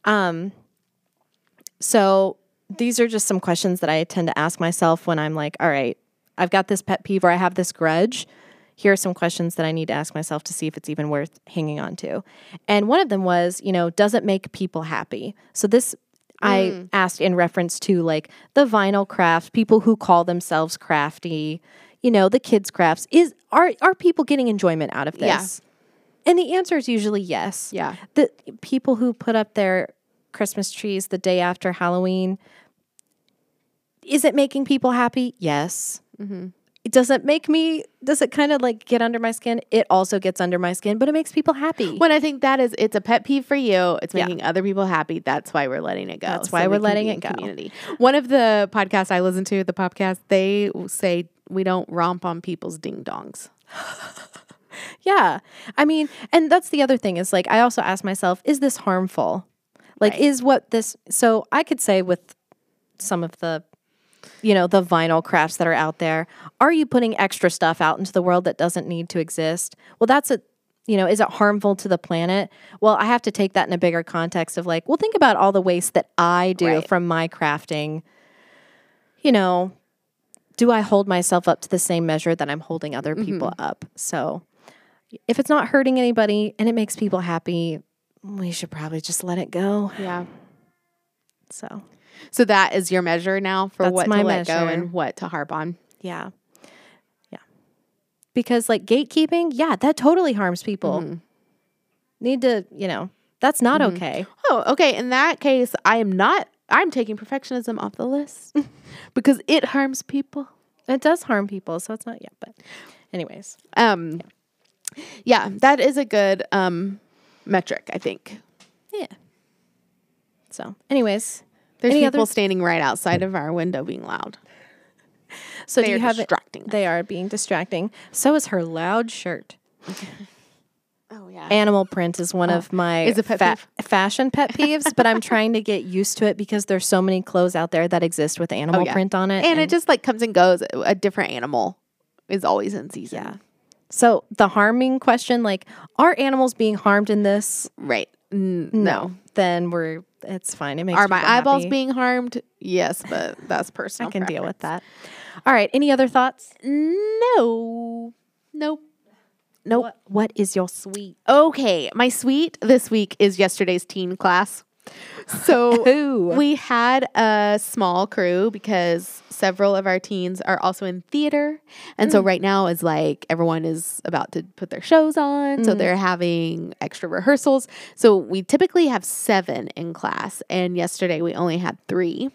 So these are just some questions that I tend to ask myself when I'm like, all right, I've got this pet peeve or I have this grudge. Here are some questions that I need to ask myself to see if it's even worth hanging on to. And one of them was, does it make people happy? So this I asked in reference to like the vinyl craft, people who call themselves crafty, the kids' crafts. Are people getting enjoyment out of this? Yeah. And the answer is usually yes. Yeah. The people who put up their Christmas trees the day after Halloween, is it making people happy? Yes. Does it kind of like get under my skin? It also gets under my skin, but it makes people happy. When I think it's a pet peeve for you. It's making other people happy. That's why we're letting it go. That's why we're letting it go. Community. One of the podcasts I listen to, the podcast, they say we don't romp on people's ding dongs. Yeah. I mean, and that's the other thing is like, I also ask myself, is this harmful? Like, so I could say with some of the, the vinyl crafts that are out there, are you putting extra stuff out into the world that doesn't need to exist? Well, is it harmful to the planet? Well, I have to take that in a bigger context of like, well, think about all the waste that I do from my crafting. Do I hold myself up to the same measure that I'm holding other people up? So if it's not hurting anybody and it makes people happy, we should probably just let it go. Yeah. So that is your measure now for that's what my to let measure. go and what to harp on. Yeah. Yeah. Because like gatekeeping, that totally harms people. Need to, that's not okay. Oh, okay. In that case, I'm taking perfectionism off the list because it harms people. It does harm people, so it's not yet, but anyways. Yeah, that is a good metric, I think. Yeah. So, anyways, there's people standing right outside of our window being loud. So they are distracting. They are being distracting. So is her loud shirt. Oh yeah. Animal print is one of my fashion pet peeves, but I'm trying to get used to it because there's so many clothes out there that exist with animal print on it. And it just like comes and goes. A different animal is always in season. Yeah. So the harming question, like, are animals being harmed in this? Right. No. Then it's fine. It makes Are my people eyeballs happy. being harmed? Yes, but that's personal. I can deal with preference. that. All right. Any other thoughts? No. Nope. Nope. What is your sweet? Okay, my sweet this week is yesterday's teen class. So Ooh. we had a small crew because several of our teens are also in theater. And so right now is like everyone is about to put their shows on. So they're having extra rehearsals. So we typically have 7 in class. And yesterday we only had 3.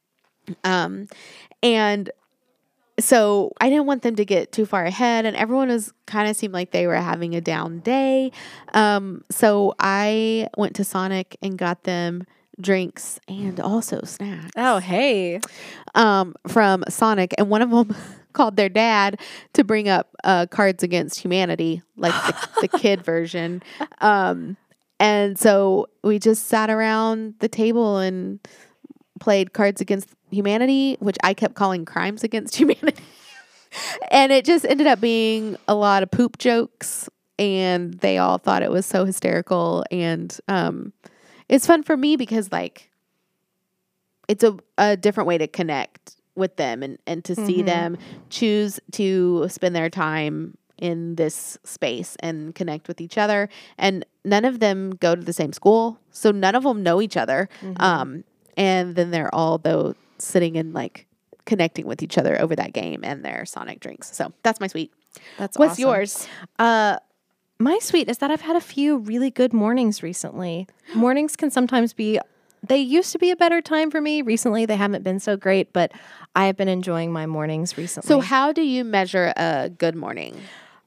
And so I didn't want them to get too far ahead, and everyone was kind of seemed like they were having a down day. So I went to Sonic and got them drinks and also snacks. Oh, hey. From Sonic, and one of them called their dad to bring up Cards Against Humanity, like the kid version. And so we just sat around the table and played Cards Against Humanity, which I kept calling Crimes Against Humanity. And it just ended up being a lot of poop jokes, and they all thought it was so hysterical. And it's fun for me because like it's a different way to connect with them and to see them choose to spend their time in this space and connect with each other. And none of them go to the same school, so none of them know each other. And then they're all though sitting and like connecting with each other over that game and their Sonic drinks. So that's my sweet. That's What's awesome. yours? My sweet is that I've had a few really good mornings recently. Mornings can sometimes they used to be a better time for me. Recently, they haven't been so great, but I have been enjoying my mornings recently. So how do you measure a good morning?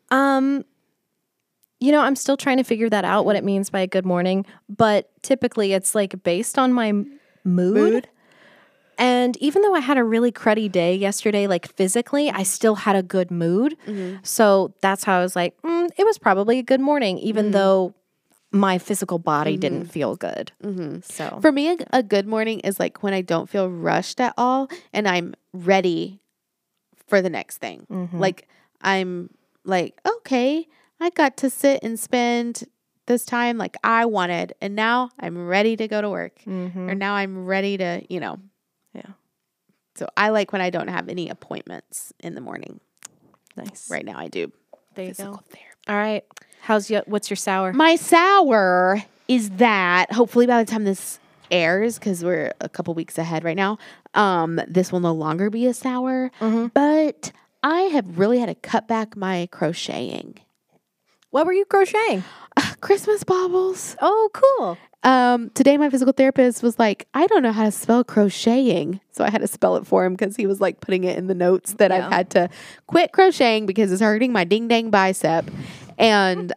I'm still trying to figure that out, what it means by a good morning, but typically it's like based on my mood. And even though I had a really cruddy day yesterday, like physically, I still had a good mood. So that's how I was like, it was probably a good morning, even though my physical body didn't feel good. So For me, a good morning is like when I don't feel rushed at all and I'm ready for the next thing. Like I'm like, okay, I got to sit and spend this time like I wanted, and now I'm ready to go to work, or now I'm ready to, yeah. So I like when I don't have any appointments in the morning. Nice. Right now I do. There you Physical go. therapy. All right. What's your sour? My sour is that hopefully by the time this airs, because we're a couple weeks ahead right now, this will no longer be a sour. But I have really had to cut back my crocheting. What were you crocheting? Christmas baubles. Oh, cool. Today my physical therapist was like, I don't know how to spell crocheting. So I had to spell it for him because he was like putting it in the notes that I've had to quit crocheting because it's hurting my ding dang bicep. And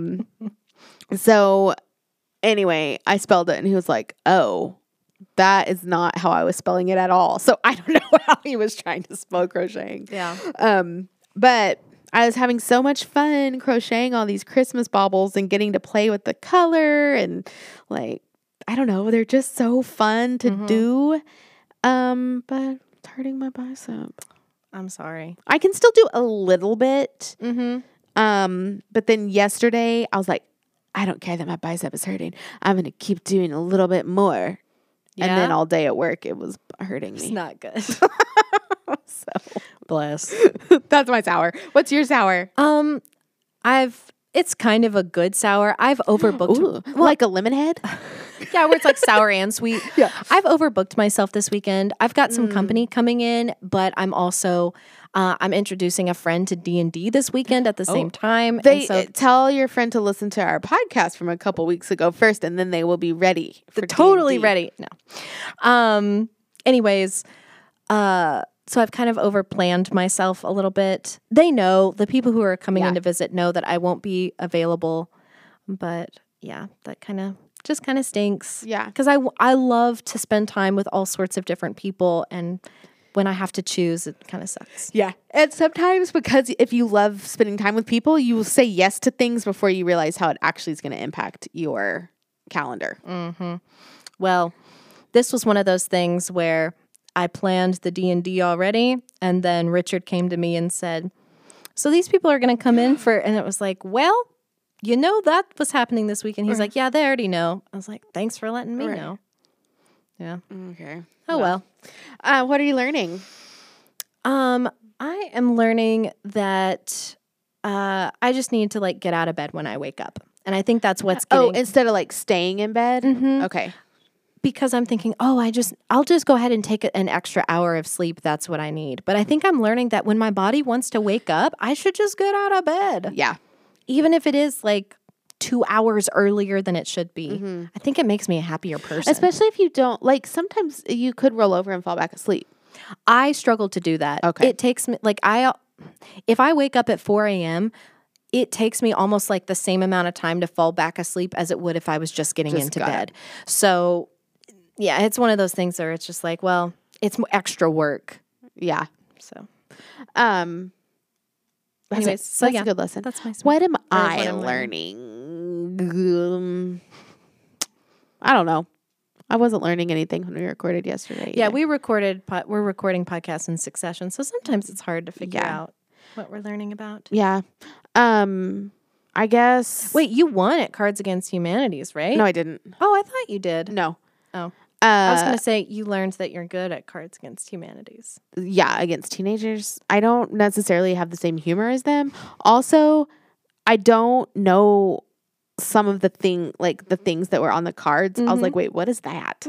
so anyway, I spelled it and he was like, oh, that is not how I was spelling it at all. So I don't know how he was trying to spell crocheting. Yeah. But I was having so much fun crocheting all these Christmas baubles and getting to play with the color and like, I don't know, they're just so fun to do. But it's hurting my bicep. I'm sorry. I can still do a little bit. But then yesterday I was like, I don't care that my bicep is hurting. I'm going to keep doing a little bit more. Yeah? And then all day at work, it was hurting me. It's not good. So Bless. that's my sour. What's your sour? It's kind of a good sour. I've overbooked. Ooh, like a lemon head? Yeah, where it's like sour and sweet. Yeah. I've overbooked myself this weekend. I've got some company coming in, but I'm also I'm introducing a friend to D&D this weekend at the same time. They and so tell your friend to listen to our podcast from a couple weeks ago first, and then they will be ready. For totally D&D. ready. No. Anyways, so I've kind of overplanned myself a little bit. They know, the people who are coming in to visit know that I won't be available. But yeah, that kind of stinks. Yeah. Because I love to spend time with all sorts of different people. And when I have to choose, it kind of sucks. Yeah. And sometimes because if you love spending time with people, you will say yes to things before you realize how it actually is going to impact your calendar. Well, this was one of those things where I planned the D&D already, and then Richard came to me and said, so these people are going to come in and it was like, well, you know that was happening this week. And he's like, yeah, they already know. I was like, thanks for letting me know. Yeah. Okay. Oh, well. What are you learning? I am learning that I just need to like get out of bed when I wake up. And I think that's what's getting... instead of like staying in bed? Mm-hmm. Okay. Because I'm thinking, I'll just go ahead and take an extra hour of sleep. That's what I need. But I think I'm learning that when my body wants to wake up, I should just get out of bed. Yeah. Even if it is like 2 hours earlier than it should be. Mm-hmm. I think it makes me a happier person. Especially if you don't, like sometimes you could roll over and fall back asleep. I struggle to do that. Okay. It takes me, if I wake up at 4 a.m., it takes me almost like the same amount of time to fall back asleep as it would if I was just getting into bed. So, yeah, it's one of those things where it's just like, well, it's extra work. Yeah. So, anyways, that's a good lesson. That's my What am I learning? I don't know. I wasn't learning anything when we recorded yesterday. Yeah, we're recording podcasts in succession, so sometimes it's hard to figure out what we're learning about. Yeah. I guess. Wait, you won at Cards Against Humanities, right? No, I didn't. Oh, I thought you did. No. Oh. I was going to say you learned that you're good at Cards Against Humanities. Yeah, against teenagers. I don't necessarily have the same humor as them. Also, I don't know some of the things that were on the cards. Mm-hmm. I was like, wait, what is that?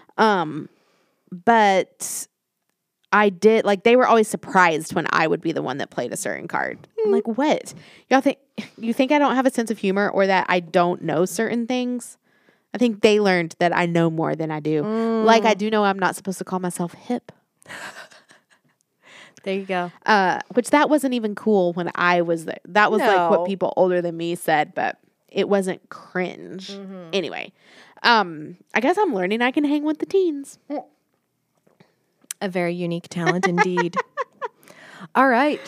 But I did, like, they were always surprised when I would be the one that played a certain card. I'm like, what? You think I don't have a sense of humor or that I don't know certain things? I think they learned that I know more than I do. Like, I do know I'm not supposed to call myself hip. There you go. Which that wasn't even cool when I was there. That was like what people older than me said, but it wasn't cringe. Mm-hmm. Anyway, I guess I'm learning I can hang with the teens. A very unique talent indeed. All right.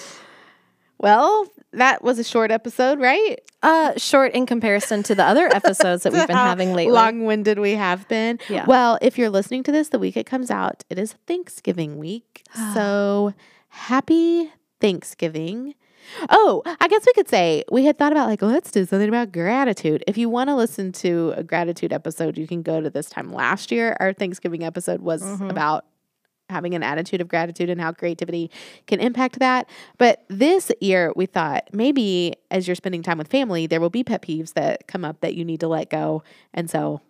Well, that was a short episode, right? Short in comparison to the other episodes that we've been having lately. Long-winded we have been. Yeah. Well, if you're listening to this the week it comes out, it is Thanksgiving week. So happy Thanksgiving. Oh, I guess we could say we had thought about let's do something about gratitude. If you want to listen to a gratitude episode, you can go to this time last year. Our Thanksgiving episode was about having an attitude of gratitude and how creativity can impact that. But this year we thought maybe as you're spending time with family, there will be pet peeves that come up that you need to let go. And so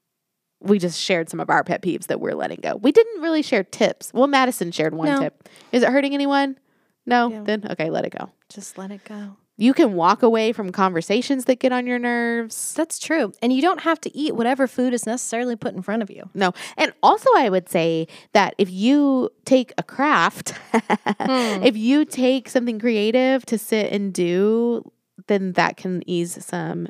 we just shared some of our pet peeves that we're letting go. We didn't really share tips. Well, Madison shared one tip. Is it hurting anyone? No? Yeah. Then, okay, let it go. Just let it go. You can walk away from conversations that get on your nerves. That's true. And you don't have to eat whatever food is necessarily put in front of you. No. And also I would say that if you take a craft, if you take something creative to sit and do, then that can ease some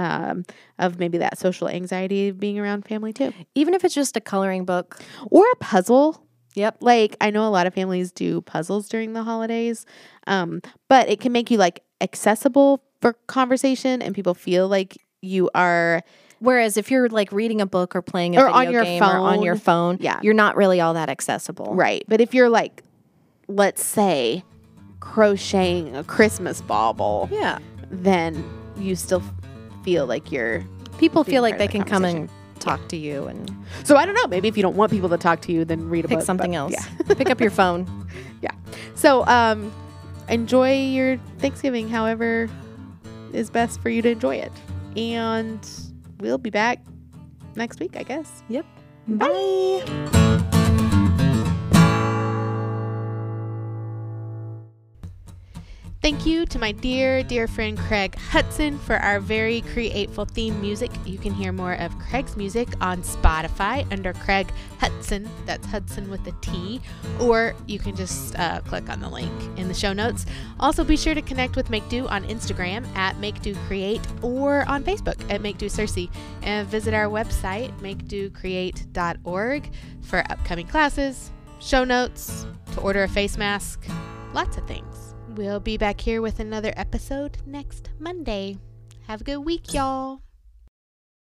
of maybe that social anxiety of being around family too. Even if it's just a coloring book. Or a puzzle. Yep. Like I know a lot of families do puzzles during the holidays, but it can make you accessible for conversation and people feel like you are. Whereas if you're reading a book or playing a video game or on your phone, you're not really all that accessible. Right. But if you're let's say crocheting a Christmas bauble, then you still feel like you're. People feel like they can come and talk to you, and so I don't know, maybe if you don't want people to talk to you, then read a book. Pick something else. Pick up your phone. So enjoy your Thanksgiving however is best for you to enjoy it, and we'll be back next week, I guess. Yep. Bye. Thank you to my dear, dear friend Craig Hudson for our very createful theme music. You can hear more of Craig's music on Spotify under Craig Hudson. That's Hudson with a T. Or you can just click on the link in the show notes. Also, be sure to connect with Make Do on Instagram at Make Do Create or on Facebook at Make Do Cersei. And visit our website, makedocreate.org, for upcoming classes, show notes, to order a face mask, lots of things. We'll be back here with another episode next Monday. Have a good week, y'all.